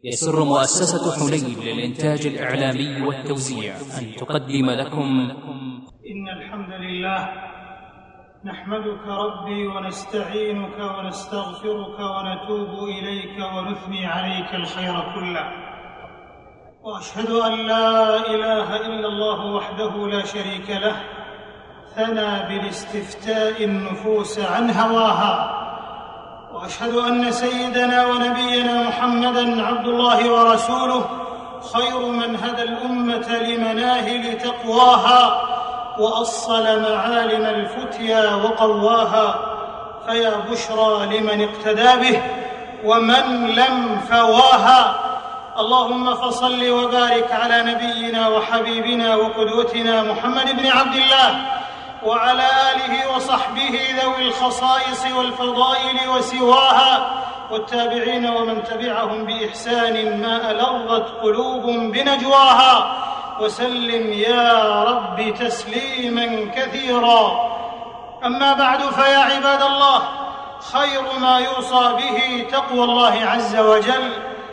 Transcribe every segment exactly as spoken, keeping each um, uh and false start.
يسر مؤسسة حنين للإنتاج الإعلامي والتوزيع أن تقدم لكم إن الحمد لله نحمدك ربي ونستعينك ونستغفرك ونتوب إليك ونثني عليك الخير كله، وأشهد أن لا إله إلا الله وحده لا شريك له ثنى بالاستفتاء النفوس عن هواها، وأشهد أن سيدنا ونبينا محمدًا عبد الله ورسوله خير من هدى الأمة لمناهل تقواها وأصل معالم الفتيا وقواها، فيا بشرى لمن اقتدى به ومن لم فواها. اللهم فصل وبارك على نبينا وحبيبنا وقدوتنا محمد بن عبد الله وعلى آله وصحبه ذوي الخصائص والفضائل وسواها، والتابعين ومن تبعهم بإحسان ما ألظت قلوب بنجواها، وسلم يا رب تسليما كثيرا. أما بعد، فيا عباد الله، خير ما يوصى به تقوى الله عز وجل،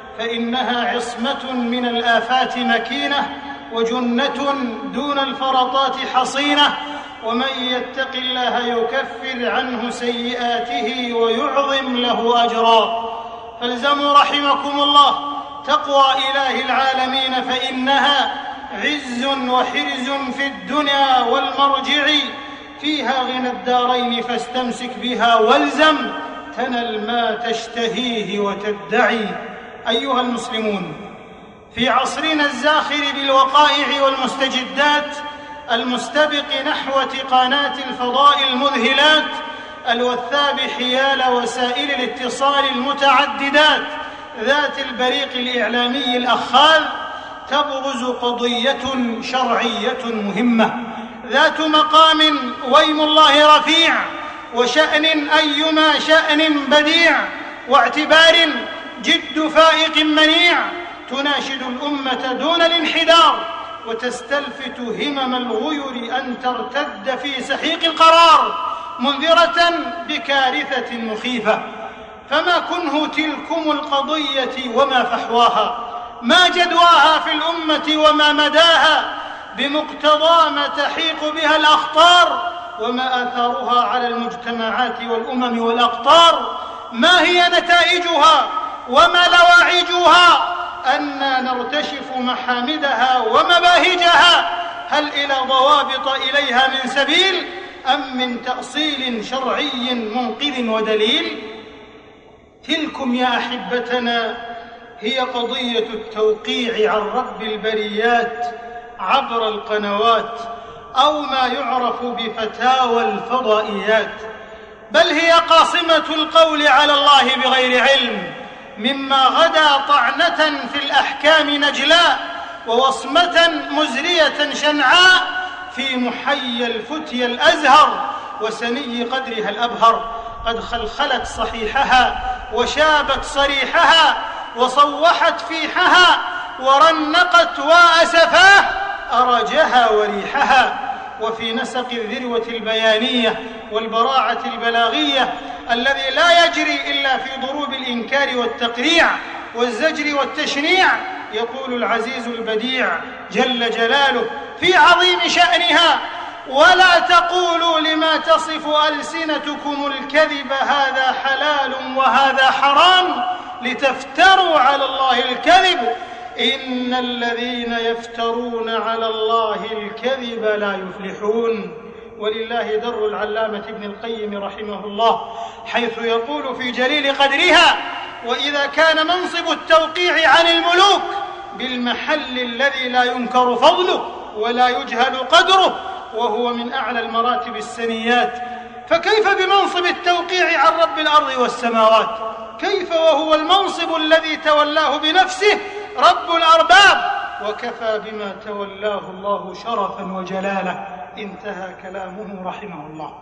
فإنها عصمة من الآفات مكينة، وجنة دون الفرطات حصينة، ومن يتق الله يكفر عنه سيئاته ويعظم له أجرا. فالزموا رحمكم الله تقوى إله العالمين، فإنها عز وحرز في الدنيا والمرجع، فيها غنى الدارين فاستمسك بها والزم، تنل ما تشتهيه وتدعي. أيها المسلمون، في عصرنا الزاخر بالوقائع والمستجدات المستبق نحو تقانات الفضاء المذهلات الوثاب حيال وسائل الاتصال المتعددات ذات البريق الإعلامي الأخاذ، تبرز قضية شرعية مهمة ذات مقام ويم الله رفيع، وشأن أيما شأن بديع، واعتبار جد فائق منيع، تناشد الأمة دون الانحدار، وتستلفت همم الغير أن ترتد في سحيق القرار، منذرة بكارثة مخيفة. فما كنه تلكم القضية وما فحواها، ما جدواها في الأمة وما مداها، بمقتضى ما تحيق بها الأخطار، وما آثارها على المجتمعات والأمم والأقطار، ما هي نتائجها وما لواعجها، أن نرتشف محامدها ومباهجها، هل إلى ضوابط إليها من سبيل أم من تأصيل شرعي منقذ ودليل؟ تلكم يا أحبتنا هي قضية التوقيع عن رب البريات عبر القنوات، أو ما يعرف بفتاوى الفضائيات، بل هي قاصمة القول على الله بغير علم، مما غدا طعنة في الأحكام نجلاء، ووصمة مزرية شنعاء في محيا الفتيا الأزهر وسني قدرها الأبهر، قد خلخلت صحيحها وشابت صريحها وصوحت فيحها ورنقت وأسفاه أرجها وريحها. وفي نسق الذروة البيانية والبراعة البلاغية الذي لا يجري إلا في ضروب الإنكار والتقريع والزجر والتشنيع، يقول العزيز البديع جل جلاله في عظيم شأنها: ولا تقولوا لما تصف ألسنتكم الكذب هذا حلال وهذا حرام لتفتروا على الله الكذب، إن الذين يفترون على الله الكذب لا يفلحون. ولله در العلامة ابن القيم رحمه الله، حيث يقول في جليل قدرها: وإذا كان منصب التوقيع عن الملوك بالمحل الذي لا ينكر فضله ولا يجهل قدره، وهو من أعلى المراتب السنيات، فكيف بمنصب التوقيع عن رب الأرض والسماوات؟ كيف وهو المنصب الذي تولاه بنفسه رب الأرباب، وكفى بما تولاه الله شرفا وجلاله. انتهى كلامه رحمه الله.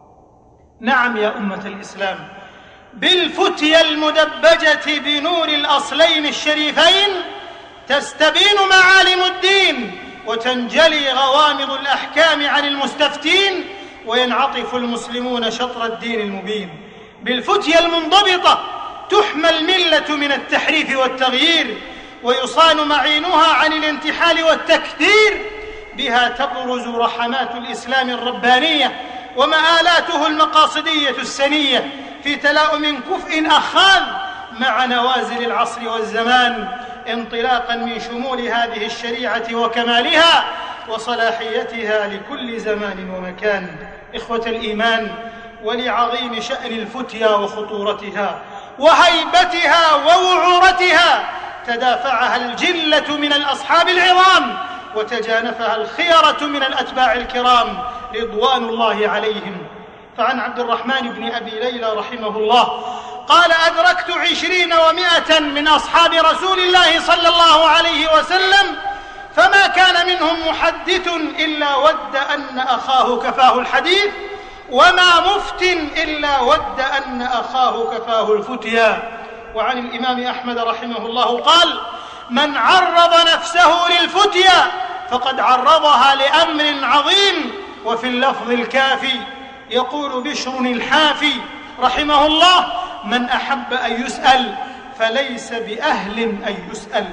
نعم يا أمة الإسلام، بالفتيا المدبجة بنور الأصلين الشريفين تستبين معالم الدين، وتنجلي غوامض الأحكام عن المستفتين، وينعطف المسلمون شطر الدين المبين. بالفتيا المنضبطة تحمى الملة من التحريف والتغيير، ويصان معينها عن الانتحال والتكثير. بها تبرز رحمات الإسلام الربانية ومآلاته المقاصدية السنية في تلاؤم كفء أخاذ مع نوازل العصر والزمان، انطلاقا من شمول هذه الشريعة وكمالها وصلاحيتها لكل زمان ومكان. إخوة الإيمان، ولعظيم شأن الفتيا وخطورتها وهيبتها ووعورتها تدافعها الجلة من الأصحاب العظام، وتجانفها الخيرة من الأتباع الكرام رضوان الله عليهم. فعن عبد الرحمن بن أبي ليلى رحمه الله قال: أدركت عشرين ومائة من أصحاب رسول الله صلى الله عليه وسلم، فما كان منهم محدث إلا ود أن أخاه كفاه الحديث، وما مفت إلا ود أن أخاه كفاه الفتيا. وعن الإمام أحمد رحمه الله قال: من عرض نفسه للفتيا فقد عرضها لأمر عظيم. وفي اللفظ الكافي يقول بشر الحافي رحمه الله: من أحب أن يسأل فليس بأهل أن يسأل.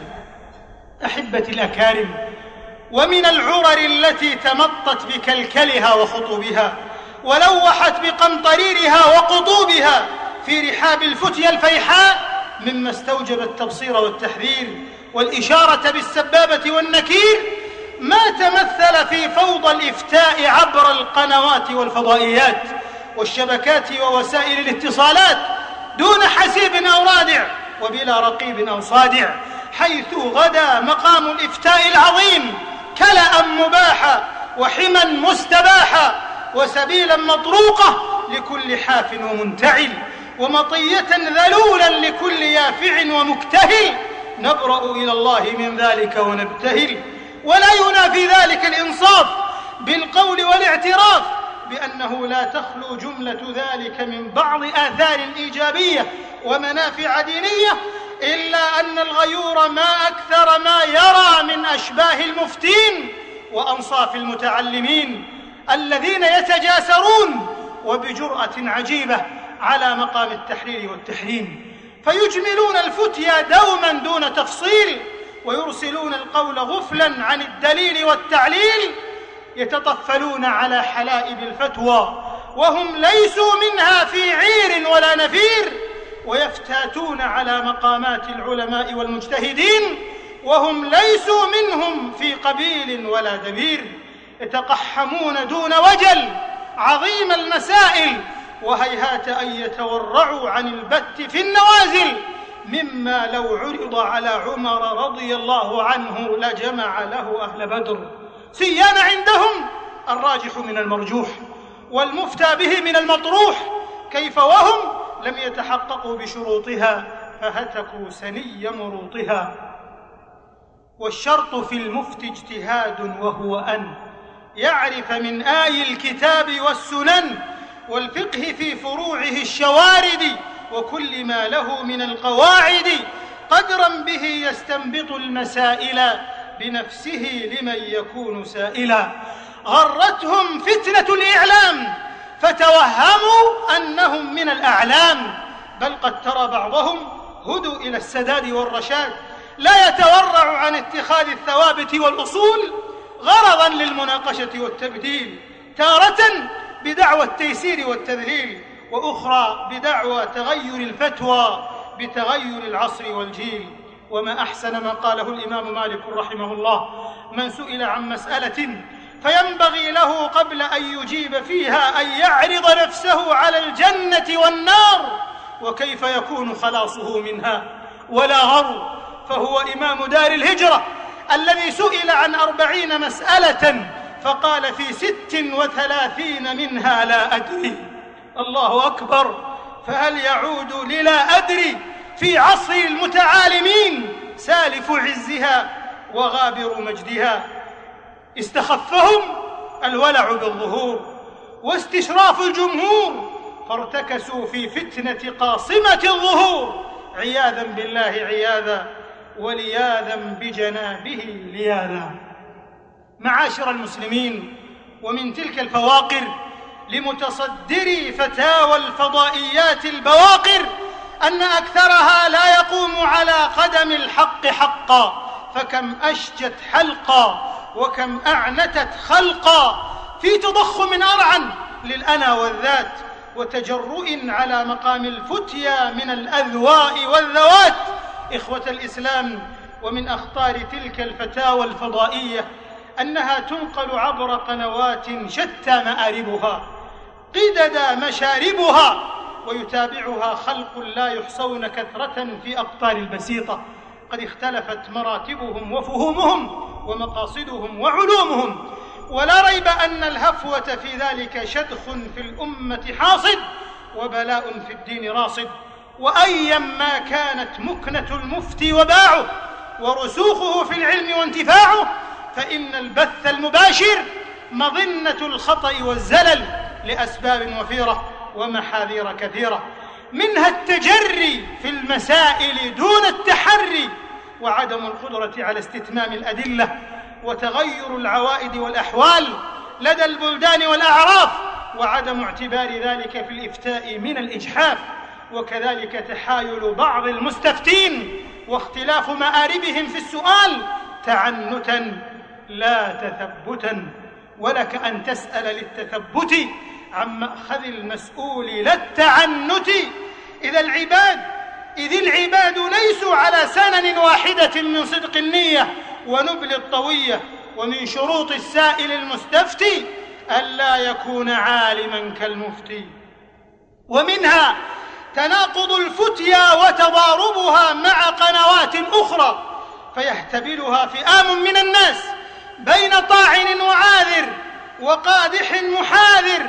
أحبتي الأكارم، ومن العرر التي تمطت بكلكلها وخطوبها ولوحت بقنطريرها وقضوبها في رحاب الفتيا الفيحاء مما استوجب التبصير والتحذير والإشارة بالسبابة والنكير، ما تمثل في فوضى الإفتاء عبر القنوات والفضائيات والشبكات ووسائل الاتصالات دون حسيب أو رادع وبلا رقيب أو صادع، حيث غدا مقام الإفتاء العظيم كلأ مباحا وحما مستباحا وسبيلا مطروقة لكل حاف ومنتعل، ومطية ذلولا لكل يافع ومكتهل. نبرأ إلى الله من ذلك ونبتهل، ولا ينافي ذلك الإنصاف بالقول والاعتراف بأنه لا تخلو جملة ذلك من بعض آثار إيجابية ومنافع دينية، إلا أن الغيور ما أكثر ما يرى من أشباه المفتين وأنصاف المتعلمين الذين يتجاسرون وبجرأة عجيبة على مقام التحرير والتحريم، فيجملون الفتيا دوما دون تفصيل، ويرسلون القول غفلا عن الدليل والتعليل، يتطفلون على حلائب الفتوى وهم ليسوا منها في عير ولا نفير، ويفتاتون على مقامات العلماء والمجتهدين وهم ليسوا منهم في قبيل ولا دبير، يتقحمون دون وجل عظيم المسائل، وهيهات أن يتورعوا عن البت في النوازل، مما لو عرض على عمر رضي الله عنه لجمع له أهل بدر. سيان عندهم الراجح من المرجوح والمفتى به من المطروح، كيف وهم لم يتحققوا بشروطها فهتكوا سني مروطها. والشرط في المفتي اجتهاد، وهو أن يعرف من آي الكتاب والسنن والفقه في فروعه الشوارد وكل ما له من القواعد، قدرا به يستنبط المسائل بنفسه لمن يكون سائلا. غرتهم فتنة الإعلام فتوهموا أنهم من الأعلام، بل قد ترى بعضهم هدوا إلى السداد والرشاد، لا يتورع عن اتخاذ الثوابت والأصول غرضا للمناقشة والتبديل، تارة بدعوى التيسير والتذليل، وأخرى بدعوى تغير الفتوى بتغير العصر والجيل. وما أحسن ما قاله الإمام مالك رحمه الله: من سئل عن مسألة فينبغي له قبل أن يجيب فيها أن يعرض نفسه على الجنة والنار وكيف يكون خلاصه منها، ولا غر، فهو إمام دار الهجرة الذي سئل عن أربعين مسألة فقال في ست وثلاثين منها لا أدري. الله أكبر! فهل يعود للا أدري في عصر المتعالمين سالف عزها وغابر مجدها؟ استخفهم الولع بالظهور واستشراف الجمهور، فارتكسوا في فتنة قاصمة الظهور، عياذا بالله عياذا ولياذا بجنابه لياذا. معاشر المسلمين، ومن تلك الفواقر لمتصدري فتاوى الفضائيات البواقر أن أكثرها لا يقوم على قدم الحق حقا، فكم أشجت حلقا وكم أعنتت خلقا في تضخم أرعن للأنا والذات وتجرؤ على مقام الفتيا من الأذواء والذوات. إخوة الإسلام، ومن أخطار تلك الفتاوى الفضائية أنها تنقل عبر قنوات شتى مآربها قدد مشاربها، ويتابعها خلق لا يحصون كثرة في أقطار البسيطة قد اختلفت مراتبهم وفهومهم ومقاصدهم وعلومهم، ولا ريب أن الهفوة في ذلك شدخ في الأمة حاصد وبلاء في الدين راصد. وأيما كانت مكنة المفتي وباعه ورسوخه في العلم وانتفاعه، فإن البث المباشر مظنة الخطأ والزلل لأسباب وفيرة ومحاذير كثيرة، منها التجري في المسائل دون التحري، وعدم القدرة على استتمام الأدلة، وتغير العوائد والأحوال لدى البلدان والأعراف، وعدم اعتبار ذلك في الإفتاء من الإجحاف، وكذلك تحايل بعض المستفتين واختلاف مآربهم في السؤال تعنتا لا تثبتا. ولك أن تسأل للتثبت عن مأخذ المسؤول لا التعنت، إذا العباد إذ العباد ليسوا على سنن واحدة من صدق النية ونبل الطوية. ومن شروط السائل المستفتي ألا يكون عالما كالمفتي، ومنها تناقض الفتيا وتضاربها مع قنوات أخرى، فيحتبلها فئام من الناس بين طاعن وعاذر وقادح محاذر،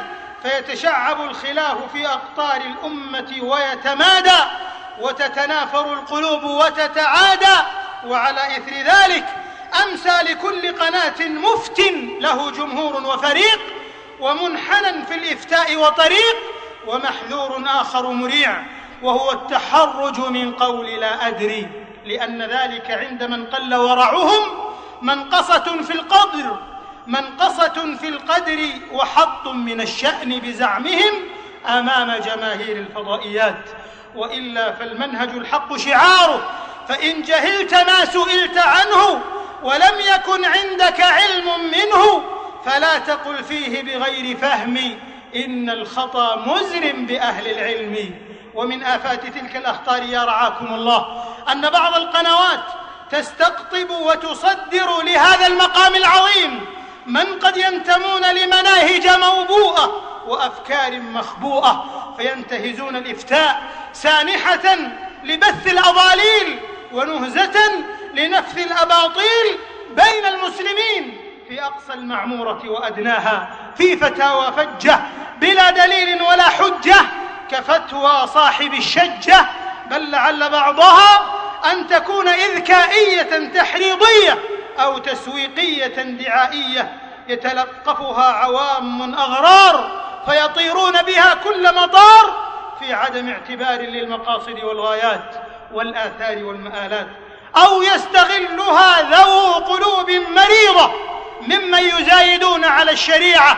فيتشعب الخلاف في أقطار الأمة ويتمادى، وتتنافر القلوب وتتعادى. وعلى إثر ذلك أمسى لكل قناة مفت له جمهور وفريق، ومنحنى في الإفتاء وطريق، ومحذور آخر مريع، وهو التحرج من قول لا أدري، لأن ذلك عند من قل ورعهم منقصة في القدر منقصة في القدر وحط من الشأن بزعمهم أمام جماهير الفضائيات. وإلا فالمنهج الحق شعاره، فإن جهلت ما سئلت عنه ولم يكن عندك علم منه فلا تقل فيه بغير فهم، إن الخطأ مزرم بأهل العلم. ومن آفات تلك الأخطار يا رعاكم الله أن بعض القنوات تستقطب وتصدر لهذا المقام العظيم من قد ينتمون لمناهج موبوءة وأفكار مخبوءة، فينتهزون الإفتاء سانحة لبث الأضاليل ونهزة لنفث الأباطيل بين المسلمين في أقصى المعمورة وأدناها، في فتاوى فجة بلا دليل ولا حجة كفتوى صاحب الشجة، بل لعل بعضها أن تكون إذكائية تحريضية أو تسويقية دعائية يتلقفها عوام أغرار فيطيرون بها كل مطار في عدم اعتبار للمقاصد والغايات والآثار والمآلات، أو يستغلها ذو قلوب مريضة ممن يزايدون على الشريعة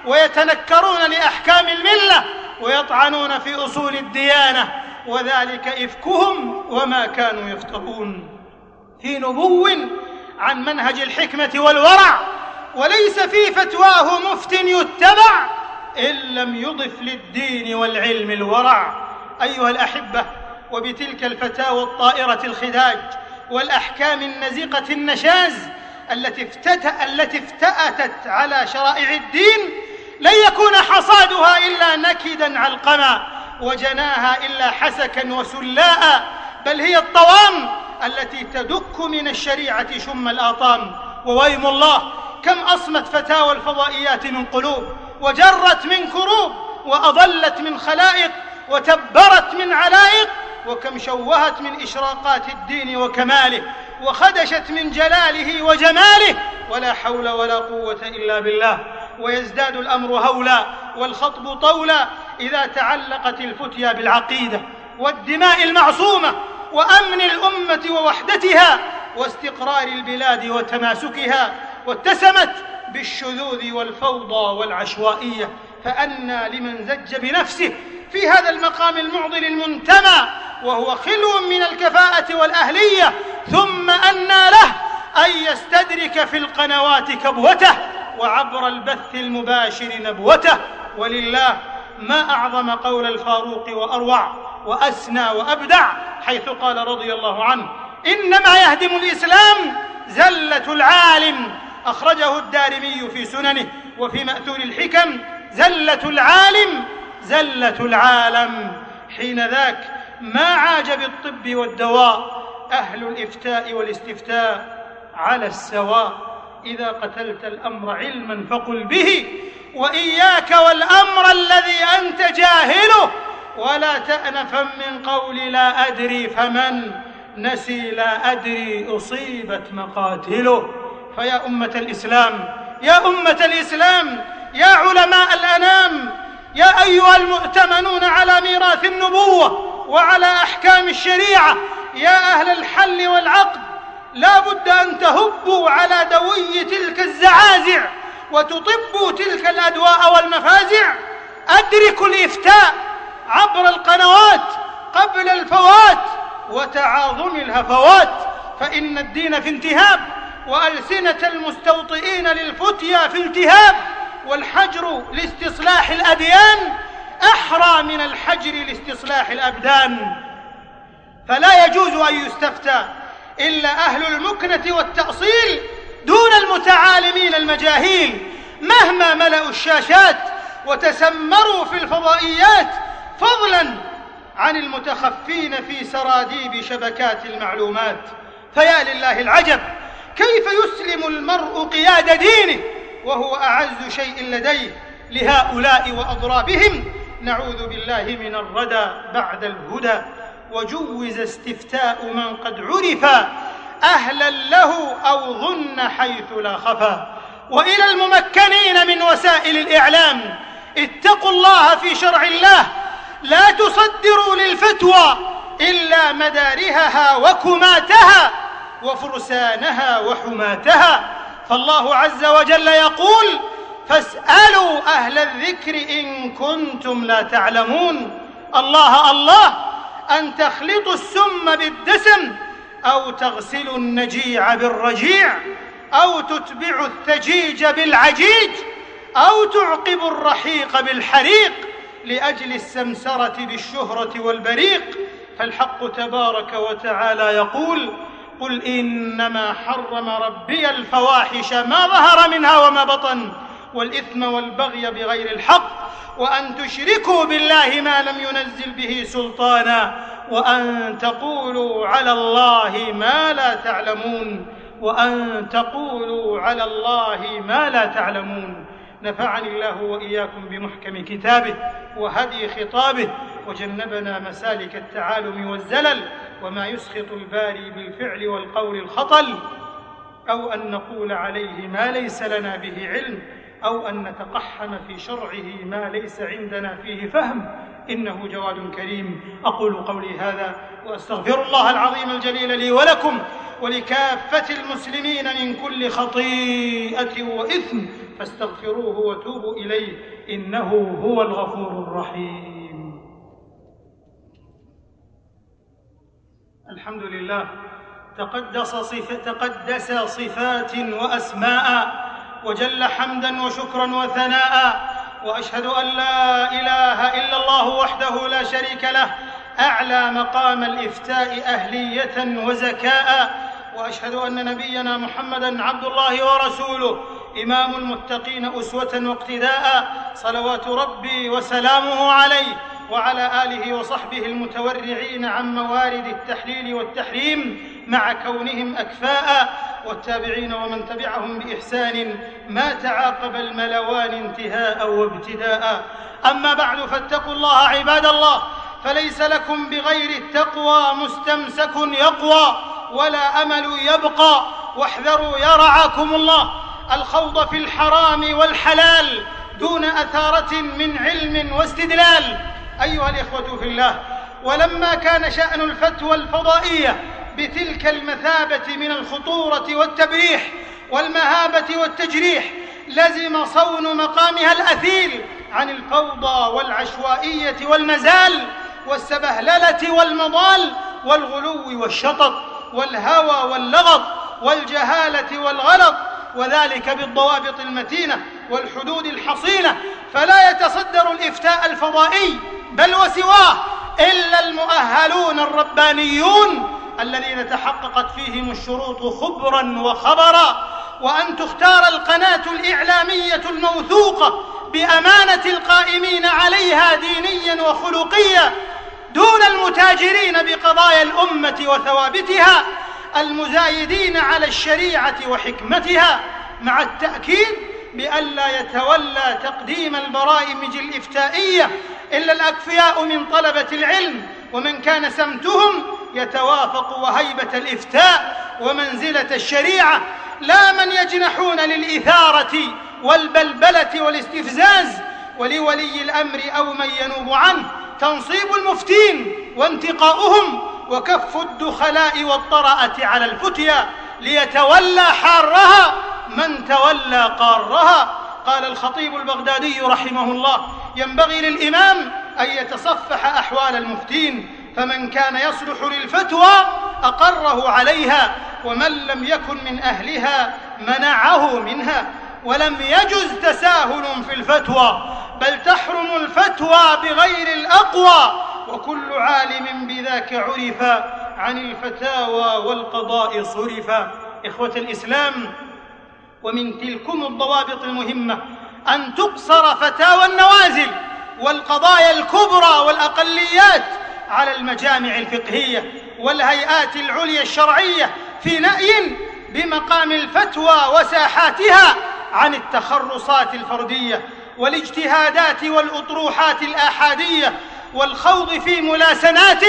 ويتنكرون لأحكام الملة ويطعنون في أصول الديانة، وذلك إفكهم وما كانوا يفترون، في نبو عن منهج الحكمة والورع، وليس في فتواه مفت يتبع إن لم يضف للدين والعلم الورع. أيها الأحبة، وبتلك الفتاوى الطائرة الخداج والأحكام النزقة النشاز التي افتتأ التي افتأتت على شرائع الدين لن يكون حصادها إلا نكدا علقما، وجناها إلا حسكا وسلاء، بل هي الطوام التي تدك من الشريعة شم الآطام. وويم الله كم أصمت فتاوى الفضائيات من قلوب، وجرت من كروب، وأضلت من خلائق، وتبرت من علائق، وكم شوهت من إشراقات الدين وكماله، وخدشت من جلاله وجماله، ولا حول ولا قوة إلا بالله. ويزداد الأمر هولا والخطب طولا إذا تعلقت الفتيا بالعقيدة والدماء المعصومة وأمن الأمة ووحدتها واستقرار البلاد وتماسكها، واتسمت بالشذوذ والفوضى والعشوائية. فأنى لمن زج بنفسه في هذا المقام المعضل المنتمى وهو خلو من الكفاءة والأهلية، ثم أنى له أن يستدرك في القنوات كبوته وعبر البث المباشر نبوته. ولله ما أعظم قول الفاروق وأروع وأسنى وأبدع، حيث قال رضي الله عنه: إنما يهدم الإسلام زلة العالم. أخرجه الدارمي في سننه وفي مأثور الحكم: زلة العالم زلة العالم. حين ذاك ما عاج بالطب والدواء أهل الإفتاء والاستفتاء على السواء. إذا قتلت الأمر علما فقل به، وإياك والأمر الذي أنت جاهله، ولا تأنفا من قول لا أدري، فمن نسي لا أدري أصيبت مقاتله. فيا أمة الإسلام، يا أمة الإسلام، يا علماء الأنام، يا أيها المؤتمنون على ميراث النبوة وعلى أحكام الشريعة، يا أهل الحل والعقد، لا بد أن تهبوا على دوي تلك الزعازع وتطبوا تلك الأدواء والمفازع. أدركوا الإفتاء عبر القنوات قبل الفوات وتعاظم الهفوات، فإن الدين في انتهاب، وألسنة المستوطئين للفتيا في التهاب، والحجر لاستصلاح الأديان أحرى من الحجر لاستصلاح الأبدان. فلا يجوز أن يستفتى إلا أهل المكنة والتأصيل دون المتعالمين المجاهيل، مهما ملأوا الشاشات وتسمروا في الفضائيات، فضلا عن المتخفين في سراديب شبكات المعلومات. فيا لله العجب، كيف يسلم المرء قياد دينه وهو أعز شيء لديه لهؤلاء وأضرابهم؟ نعوذ بالله من الردى بعد الهدى. وجوز استفتاء من قد عرف أهلا له أو ظن حيث لا خفى. وإلى الممكنين من وسائل الإعلام: اتقوا الله في شرع الله، لا تصدروا للفتوى إلا مدارهها وكماتها وفرسانها وحماتها. فالله عز وجل يقول: فاسألوا أهل الذكر إن كنتم لا تعلمون. الله الله أن تخلطوا السم بالدسم، أو تغسلوا النجيع بالرجيع، أو تتبعوا الثجيج بالعجيج، أو تعقبوا الرحيق بالحريق لأجل السمسرة بالشهرة والبريق. فالحق تبارك وتعالى يقول: قل إنما حرم ربي الفواحش ما ظهر منها وما بطن، والإثم والبغي بغير الحق، وأن تشركوا بالله ما لم ينزل به سلطانا، وأن تقولوا على الله ما لا تعلمون وأن تقولوا على الله ما لا تعلمون. نفعني الله وإياكم بمحكم كتابه وهدي خطابه، وجنبنا مسالك التعالم والزلل، وما يسخط الباري بالفعل والقول الخطل، أو أن نقول عليه ما ليس لنا به علم، أو أن نتقحم في شرعه ما ليس عندنا فيه فهم، إنه جواد كريم. أقول قولي هذا وأستغفر الله العظيم الجليل لي ولكم ولكافة المسلمين من كل خطيئة وإثم، فاستغفروه وتوبوا إليه، إنه هو الغفور الرحيم. الحمد لله، تقدس, صف... تقدس صفات وأسماء، وجل حمدا وشكرا وثناء، وأشهد أن لا إله إلا الله وحده لا شريك له، أعلى مقام الإفتاء أهلية وزكاء، وأشهد أن نبينا محمدًا عبد الله ورسوله، إمام المتقين أسوة واقتداء، صلوات ربي وسلامه عليه وعلى آله وصحبه المتورعين عن موارد التحليل والتحريم مع كونهم أكفاء، والتابعين ومن تبعهم بإحسان ما تعاقب الملوان انتهاء وابتداء. أما بعد، فاتقوا الله عباد الله، فليس لكم بغير التقوى مستمسك يقوى ولا أمل يبقى، واحذروا يا رعاكم الله الخوض في الحرام والحلال دون أثارة من علم واستدلال. أيها الإخوة في الله، ولما كان شأن الفتوى الفضائية بتلك المثابة من الخطورة والتبريح والمهابة والتجريح، لزم صون مقامها الأثيل عن الفوضى والعشوائية والمزال والسبهللة والمضال والغلو والشطط والهوى واللغط والجهالة والغلط، وذلك بالضوابط المتينة والحدود الحصينة. فلا يتصدر الإفتاء الفضائي بل وسواه إلا المؤهلون الربانيون الذين تحققت فيهم الشروط خبرا وخبرا. وأن تختار القناة الإعلامية الموثوقة بأمانة القائمين عليها دينيا وخلقيا دون المتاجرين بقضايا الأمة وثوابتها المزايدين على الشريعة وحكمتها، مع التأكيد بألا يتولى تقديم البرامج الإفتائية إلا الأكفياء من طلبة العلم ومن كان سمتهم يتوافق وهيبة الإفتاء ومنزلة الشريعة، لا من يجنحون للإثارة والبلبلة والاستفزاز. ولولي الأمر أو من ينوب عنه تنصيب المفتين وانتقاؤهم وكف الدخلاء والطرأة على الفتيا ليتولى حارها من تولى قارها. قال الخطيب البغدادي رحمه الله: ينبغي للإمام أن يتصفح أحوال المفتين، فمن كان يصلح للفتوى أقره عليها، ومن لم يكن من أهلها منعه منها. ولم يجز تساهل في الفتوى، بل تحرم الفتوى بغير الأقوى، وكل عالم بذاك عرف، عن الفتاوى والقضاء صرفا. إخوة الإسلام، ومن تلكم الضوابط المهمة أن تقصر فتاوى النوازل والقضايا الكبرى والأقليات على المجامع الفقهية والهيئات العليا الشرعية في نأي بمقام الفتوى وساحاتها عن التخرصات الفردية والاجتهادات والأطروحات الآحادية والخوض في ملاسنات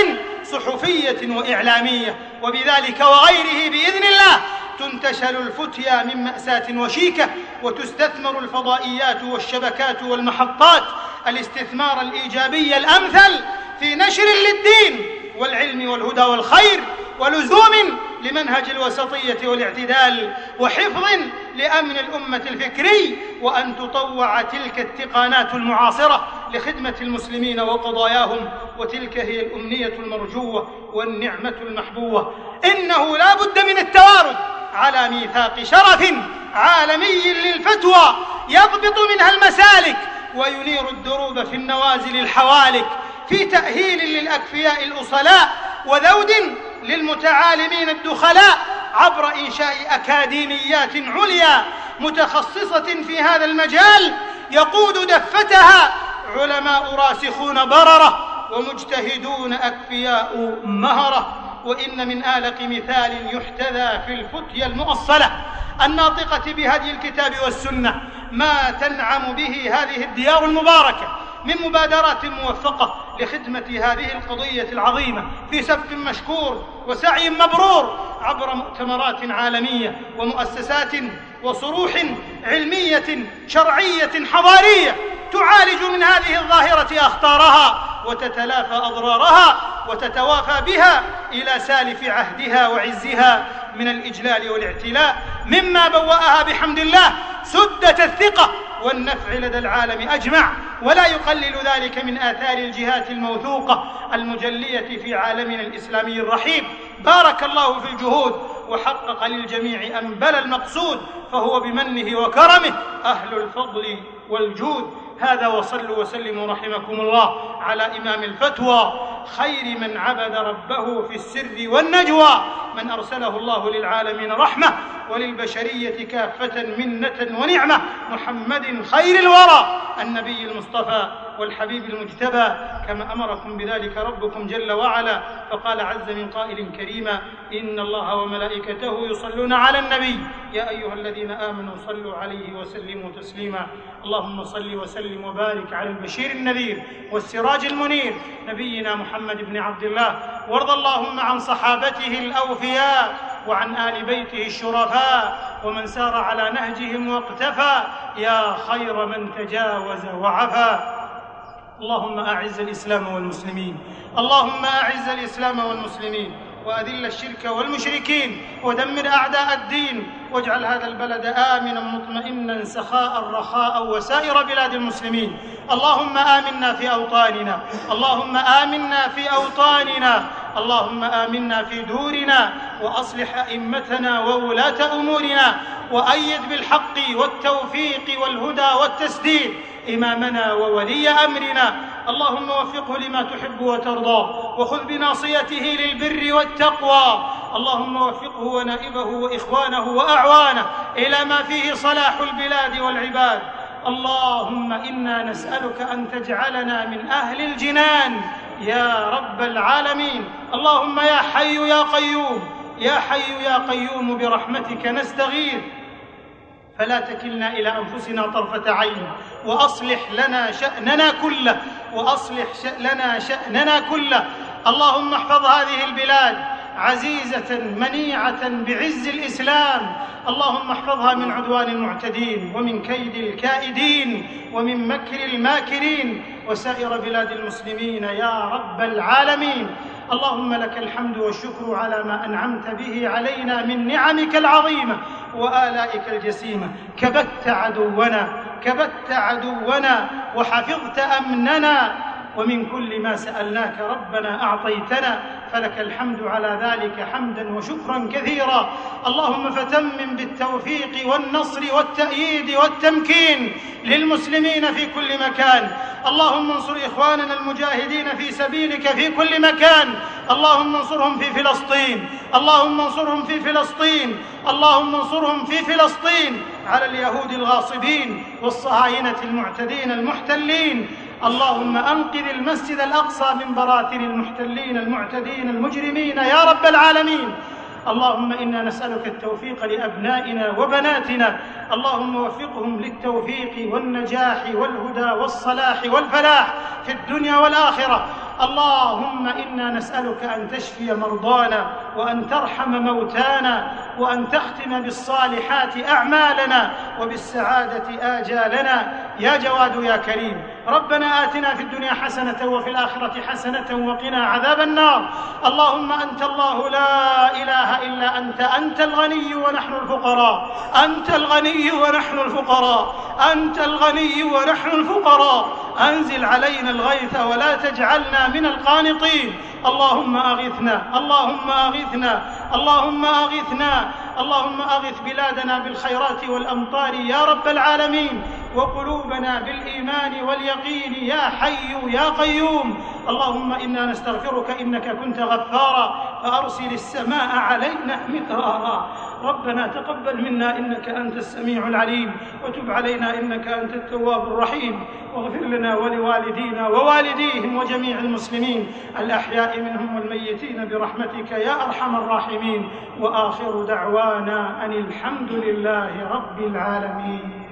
صحفية وإعلامية. وبذلك وغيره بإذن الله تنتشل الفتيا من مأساة وشيكة، وتستثمر الفضائيات والشبكات والمحطات الاستثمار الإيجابي الأمثل في نشر للدين والعلم والهدى والخير، ولزوم لمنهج الوسطية والاعتدال، وحفظ لأمن الأمة الفكري، وأن تطوع تلك التقانات المعاصرة لخدمة المسلمين وقضاياهم، وتلك هي الأمنية المرجوة والنعمة المحبوة. إنه لا بد من التوارد على ميثاق شرف عالمي للفتوى يضبط منها المسالك وينير الدروب في النوازل الحوالك، في تأهيل للأكفياء الأصلاء وذود للمتعالمين الدخلاء، عبر إنشاء أكاديميات عليا متخصصة في هذا المجال يقود دفتها علماء راسخون بررة ومجتهدون أكفياء مهرة. وإن من آلق مثال يحتذى في الفتية المؤصلة الناطقة بهدي الكتاب والسنة ما تنعم به هذه الديار المباركة من مبادرات موفقة لخدمة هذه القضية العظيمة في سبق مشكور وسعي مبرور عبر مؤتمرات عالمية ومؤسسات وصروح علمية شرعية حضارية تعالج من هذه الظاهرة أخطارها وتتلافى أضرارها وتتوافى بها إلى سالف عهدها وعزها من الإجلال والاعتلاء، مما بوأها بحمد الله سدة الثقة والنفع لدى العالم أجمع، ولا يقلل ذلك من آثار الجهات الموثوقة المجلية في عالمنا الإسلامي الرحيب. بارك الله في الجهود وحقق للجميع أنبل المقصود، فهو بمنه وكرمه أهل الفضل والجود. هذا، وصلوا وسلموا رحمكم الله على إمام الفتوى خير من عبد ربه في السر والنجوى، من أرسله الله للعالمين رحمة وللبشرية كافة منة ونعمة، محمد خير الورى النبي المصطفى والحبيب المجتبى، كما أمركم بذلك ربكم جل وعلا، فقال عز من قائل كريما: إن الله وملائكته يصلون على النبي يا أيها الذين آمنوا صلوا عليه وسلموا تسليما. اللهم صل وسلم وبارك على البشير النذير والسراج المنير نبينا محمد بن عبد الله، وارض اللهم عن صحابته الأوفياء وعن آل بيته الشرفاء ومن سار على نهجهم واقتفى يا خير من تجاوز وعفا. اللهم أعز الإسلام والمسلمين، اللهم أعز الإسلام والمسلمين، وأذل الشرك والمشركين ودمر أعداء الدين، واجعل هذا البلد آمنا مطمئنا سخاء رخاء وسائر بلاد المسلمين. اللهم آمنا في أوطاننا، اللهم آمنا في أوطاننا، اللهم آمنا في دورنا، وأصلح أئمتنا وولاة أمورنا، وأيد بالحق والتوفيق والهدى والتسديد إمامنا وولي أمرنا. اللهم وفقه لما تحب وترضى، وخذ بناصيته للبر والتقوى. اللهم وفقه ونائبه وإخوانه وأعوانه إلى ما فيه صلاح البلاد والعباد. اللهم إنا نسألك أن تجعلنا من أهل الجنان يا رب العالمين. اللهم يا حي يا قيوم، يا حي يا قيوم برحمتك نستغيث، فلا تكلنا إلى أنفسنا طرفة عين، وأصلح لنا شأننا كله، وأصلح لنا شأننا كله. اللهم احفظ هذه البلاد عزيزة منيعة بعز الإسلام. اللهم احفظها من عدوان المعتدين، ومن كيد الكائدين، ومن مكر الماكرين، وسائر بلاد المسلمين يا رب العالمين. اللهم لك الحمد والشكر على ما أنعمت به علينا من نعمك العظيمة وآلائك الجسيمة. كبت عدونا كبت عدونا وحفظت أمننا، ومن كل ما سألناك ربنا أعطيتنا، فلك الحمد على ذلك حمدا وشكرا كثيرا. اللهم فتمم بالتوفيق والنصر والتأييد والتمكين للمسلمين في كل مكان. اللهم انصر إخواننا المجاهدين في سبيلك في كل مكان. اللهم انصرهم في فلسطين، اللهم انصرهم في فلسطين، اللهم انصرهم في فلسطين على اليهود الغاصبين والصهاينة المعتدين المحتلين. اللهم أنقذ المسجد الأقصى من براثن المحتلين المعتدين المجرمين يا رب العالمين. اللهم إنا نسألك التوفيق لأبنائنا وبناتنا، اللهم وفقهم للتوفيق والنجاح والهدى والصلاح والفلاح في الدنيا والآخرة. اللهم إنا نسألك أن تشفي مرضانا، وأن ترحم موتانا، وأن تختم بالصالحات أعمالنا، وبالسعادة آجالنا يا جواد يا كريم. ربنا آتنا في الدنيا حسنة وفي الآخرة حسنة وقنا عذاب النار. اللهم أنت الله لا إله إلا أنت، أنت الغني ونحن الفقراء، أنت الغني ونحن الفقراء، أنت الغني ونحن الفقراء. أنزل علينا الغيث ولا تجعلنا من القانطين. اللهم أغثنا، اللهم أغثنا، اللهم أغثنا، اللهم أغث بلادنا بالخيرات والأمطار يا رب العالمين، وقلوبنا بالإيمان واليقين يا حي يا قيوم. اللهم إنا نستغفرك إنك كنت غفارا، فأرسل السماء علينا مدرارا. ربنا تقبل منا إنك أنت السميع العليم، وتب علينا إنك أنت التواب الرحيم، واغفر لنا ولوالدينا ووالديهم وجميع المسلمين الأحياء منهم والميتين برحمتك يا أرحم الراحمين. وآخر دعوانا أن الحمد لله رب العالمين.